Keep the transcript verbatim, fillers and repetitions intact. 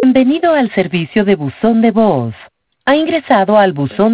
Bienvenido al servicio de buzón de voz. Ha ingresado al buzón